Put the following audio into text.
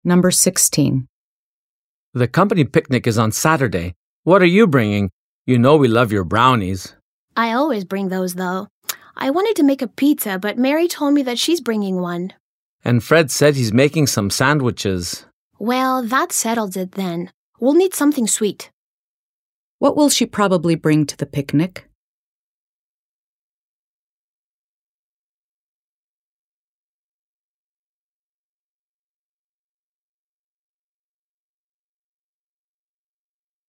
Number 16. The company picnic is on Saturday. What are you bringing? You know we love your brownies. I always bring those, though. I wanted to make a pizza, but Mary told me that she's bringing one. And Fred said he's making some sandwiches. Well, that settles it then. We'll need something sweet. What will she probably bring to the picnic?